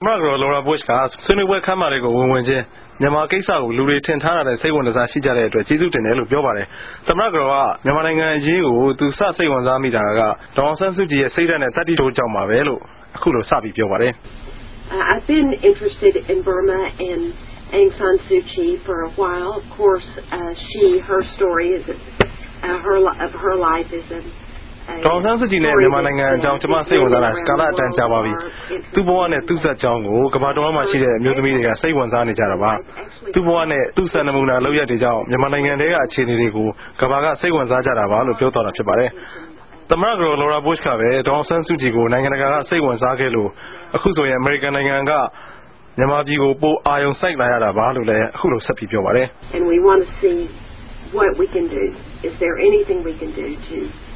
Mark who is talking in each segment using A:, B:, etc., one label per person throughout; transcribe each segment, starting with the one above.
A: Laura Bush ကဆွေးနွေးပွဲခန်းမတွေကိုဝင်ချင်းမြန်မာကိစ္စကိုလူတွေထင်ထားတဲ့စိတ်ဝင်စားရှိကြတဲ့အတွက်ကျေးဇူးတင်တယ်လို့ပြောပါတယ်။သမ္မတကတော်ကမြန်မာနိုင်ငံအရေးကိုသူစစိတ်ဝင်စားမိတာကဒေါအောင်ဆန်းစုကြည်ရဲ့စိတ်ဓာတ်နဲ့တတိတိုးကြောင့်ပါပဲလို့အခုလိုစပြီးပြောပါတယ်။
B: I've been interested in Burma and Aung San Suu Kyi for a while. Of course, her story is her life is a
A: ဒေါအောင်ဆန်းစုကြည်နဲ့မြန်မာနိုင်ငံအကြောင်းကျွန်မစိတ်ဝင်စားတာကာလအတန်ကြာပါပြီ။သူ့ဘဝနဲ့သူ့ဇာတ်ကြောင်းကိုကမ္ဘာတော်မှာရှိတဲ့အမျိုးသမီးတွေကစိတ်ဝင်စားနေကြတာပါ။သူ့ဘဝနဲ့သူ့စံနမူနာလောက်ရတဲ့ကြောင့်မြန်မာနိုင်ငံထဲကအခြေအနေတွေကိုကမ္ဘာကစိတ်ဝင်စားကြတာပါလို့ပြောသွားတာဖြစ်ပါတယ်။သမ္မတကတော် Laura Bush ကပဲဒေါအောင်ဆန်းစုကြည်ကိုနိုင်ငံတကာကစိတ်ဝင်စားခဲ့လို့အခုဆိုရင်အမေရိကန်နိုင်ငံကမြန်မာပြည်ကိုပိုအာရုံစိုက်လာရတာပါလို့လည်းအခုလိုဆက်ပြီးပြောပါတယ်။
B: And we want to see what we can do. Is there anything we can do to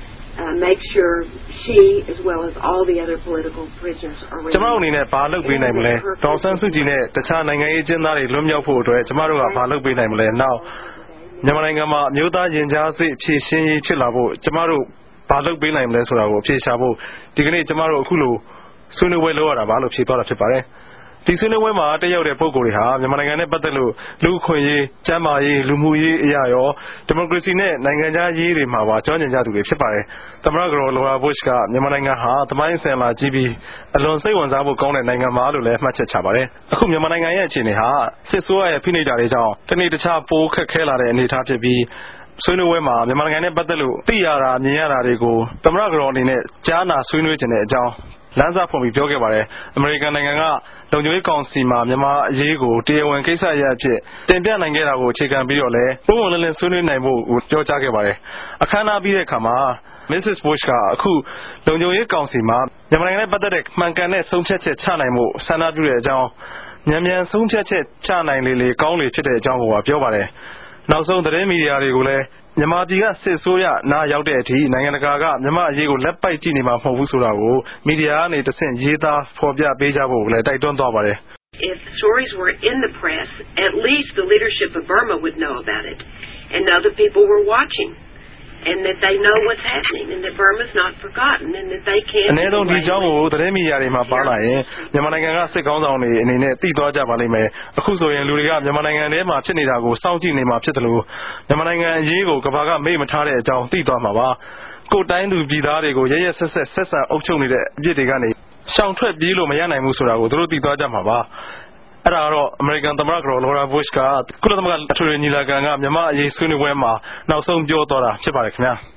B: make sure she as well as all the other political prisoners are released.
A: ကျွန်တော်အနေနဲ့ဘာလုပ်ပေးနိုင်မလဲဒေါအောင်ဆန်းစုကြည်နဲ့တခြားနိုင်ငံရေးအကျဉ်းသားတွေလွတ်မြောက်ဖို့အတွက်ကျွန်တော်တို့ကဘာလုပ်ပေးနိုင်မလဲနောက်မြန်မာနိုင်ငံမှာအမျိုးသားရင်ကြားစိတ်ဖြည့်ရှင်းရေးဖြစ်လာဖို့ကျွန်တော်တို့ဘာလုပ်ပေးနိုင်မလဲဆိုတာကိုအဖြေရှာဖို့ဒီကနေ့ကျွန်တော်တို့အခုလိုဆွေးနွေးပွဲလုပ်ရတာပါလို့ဖြေသွားတာဖြစ်ပါတယ်ဒီဆွေးနွေးပွဲမှာတက်ရောက်တဲ့ပုဂ္ဂိုလ်တွေဟာမြန်မာနိုင်ငံနဲ့ပတ်သက်လို့လူ့အခွင့်အရေးကျန်းမာရေးလူမှုရေးအရာရောဒီမိုကရေစီနဲ့နိုင်ငံခြားရေးတွေမှာပါကျွမ်းကျင်ကြသူတွေဖြစ်ပါတယ်သမ္မတကတော် Laura Bush ကမြန်မာနိုင်ငံဟာသမိုင်းဆင်လာကြီးပြီးအလွန်စိတ်ဝင်စားဖို့ကောင်းတဲ့နိုင်ငံပါလို့လည်းမှတ်ချက်ချပါတယ်အခုမြန်မာနိုင်ငံရဲ့အခြေအနေဟာစစ်ဆိုးရဲ့ဖိနှိပ်တာတွေကြောင့်တနေ့တခြားပိုခက်ခဲလာတဲ့အနေအထားဖြစ်ပြီးဆွေးနွေးပွဲမှာမြန်မာနိုင်ငံနဲ့ပတ်သက်လို့သိရတာမြင်ရတာတွေကိုသမ္မတကတော်အနေနဲ့ကြားနာဆွေးနွေးခြင်းတဲ့အကြောင်းလမ်းစာဖွင့်ပြီးပြောခဲ့ပါတယ်အမေရိကန်နိုင်ငံကလုံခြုံရေးကောင်စီမှာမြန်မာအရေးကိုတရားဝင်ကိစ္စရပ်အဖြစ်တင်ပြနိုင်ခဲ့တာကိုအခြေခံပြီးတော့လည်းပုံမှန်လင်းဆွေးနွေးနိုင်ဖို့ပြောကြားခဲ့ပါတယ်အခမ်းအနားပြီးတဲ့အခါမှာ Mrs. Bush ကအခုလုံခြုံရေးကောင်စီမှာမြန်မာနိုင်ငံနဲ့ပတ်သက်တဲ့မှန်ကန်တဲ့ဆုံးဖြတ်ချက်ချနိုင်မှုဆန္ဒပြုတဲ့အကြောင်းမြန်ဆုံးဖြတ်ချက်ချနိုင်လေကောင်းလေဖြစ်တဲ့အကြောင်းကိုပြောပါတယ်နောက်ဆုံးသတင်းမီဒီယာတွေကိုလည်းမြန်မာပြည်ကစစ်ဆိုးရနားရောက်တဲ့အထိနိုင်ငံတကာကမြန်မာအရေးကိုလက်ပိုက်ကြည့်နေမှာမဟုတ်ဘူးဆိုတာကိုမီဒီယာကနေတဆင့်ရေးသားဖော်ပြပေးကြဖို့လည်းတိုက်တွန်းသွားပါတယ်
B: If stories were in the press, at least the leadership of Burma would know about it and know that people were watching and that they know what's happening and that Burma's not forgotten and that they can't
A: အနေနဲ့ဒီကြောင်းကိုသတင်းမီဒီယာတွေမှာပါလာရင်မြန်မာနိုင်ငံကစစ်ကောင်းဆောင်တွေအနေနဲ့သိသွားကြပါလိမ့်မယ်အခုဆိုရင်လူတွေကမြန်မာနိုင်ငံထဲမှာဖြစ်နေတာကိုစောင့်ကြည့်နေမှာဖြစ်တယ်လို့မြန်မာနိုင်ငံအရေးကိုကမ္ဘာကမေ့မထားတဲ့အကြောင်းသိသွားမှာပါကိုယ်တိုင်းသူပြည်သားတွေကိုရဲဆက်ဆံအုပ်ချုပ်နေတဲ့အပြစ်တွေကနေရှောင်ထွက်ပြေးလို့မရနိုင်ဘူးဆိုတာကိုသူတို့သိသွားကြမှာပါအဲ့ဒါတော့အမေရိကန်သမ္မတကတော် Laura Bush ကကုလသမဂ္ဂအထွေထွေညီလာခံကမြန်မာအရေးဆွေးနွေးပွဲမှာနောက်ဆုံးပြောသွားတာဖြစ်ပါတယ်ခင်ဗျာ